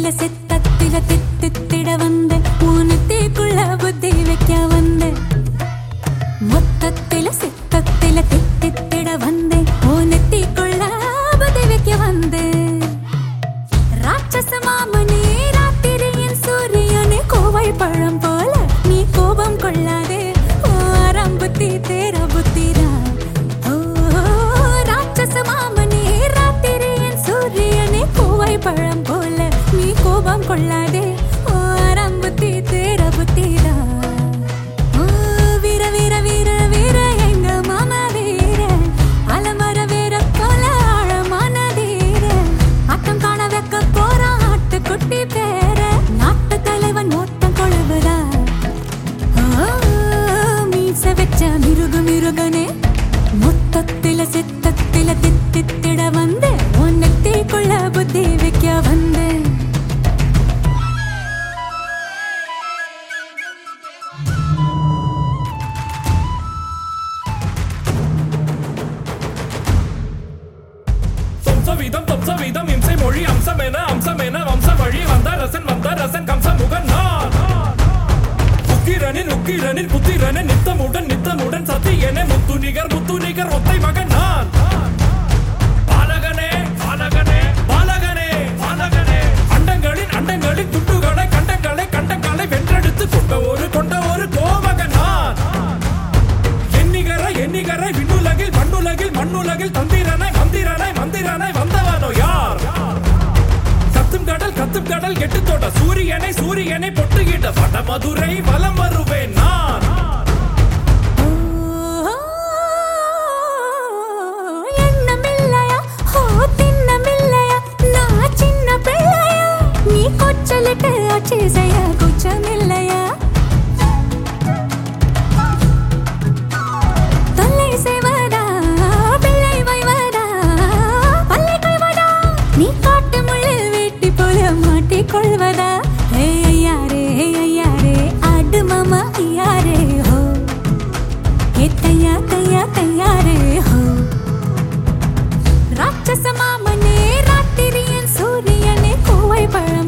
சித்தத்தில தித்தித்திட வந்த ஊனத்தீக்குள்ள புத்தி வைக்க வந்த மொத்தத்தில சித்தத்தில தித்தித்திட வந்த ஊனத்தீக்குள்ள புத்தி வைக்க வந்த ராட்சச மாமனே ராத்திரியின் சூரியனே கோவை பழம் போல நீ கோபம் கொள்ளாதே ஆரம் புத்தி தேர புத்திரா ராட்சச மாமனே ராத்திரியின் சூரியனே கோவை பழம் போல நீ கோபம் கொள்ளாதே ஆரம் புத்தி தேர புத்திரா வீர வீர வீர வீர எங்க மாமா வீர அலமர வீர போல ஆழமான தீர ஆட்டம் காண வைக்க போறான் ஆட்டுக்குட்டி பேர நாட்டு தலைவன் ஓட்டம் கொழுவுதா மீச வச்ச மிருகு மிருகனே மொத்தத்தில சித்தத்தில தித்தித்திட வந்து உன்னத்தீக்குள்ள புத்தி வைக்க வந்து வம்சவீதம் இம்சை மொழி அம்சமென வம்ச வழி வந்த ரசன் கம்சமுகன் நான் உக்கிரனின் புத்திரனின் நித்தமுடன் சத்தியனே முத்து நிகர் ஒத்தை மகன் நான் பாலகனே அண்டங்களின் துண்டுகளை கண்டங்களை வென்றெடுத்து கொண்ட ஒரு கோமகன் நான் எண்ணிகரை விண்ணுலகில் மண்ணுலகில் மந்திரனை வந்தவனோ யார் கத்தும் கடல் கெட்டு தோட்ட சூரியனை பொட்டுகிட்ட வடமதுரை வலம் வருவேன் நான் எண்ணமில்லையா திண்ணமில்லையா நான் சின்ன பிள்ளையா நீ கொச்சலிட்டு ஆட்சி செய்ய குச்சமில்லையா தொல்லை செய்வதா பிள்ளை வைவதா பல்லை கொள்வதா நீ காட்டு முள்ளில் வெட்டி போல மாட்டிக்கொள்வதா ஐயாரே ஆடு மாமா ஐயாரே ஹோ தையாரே ஹோ ராட்சச மாமனே ராத்திரியின் சூரியனே கோவை பழ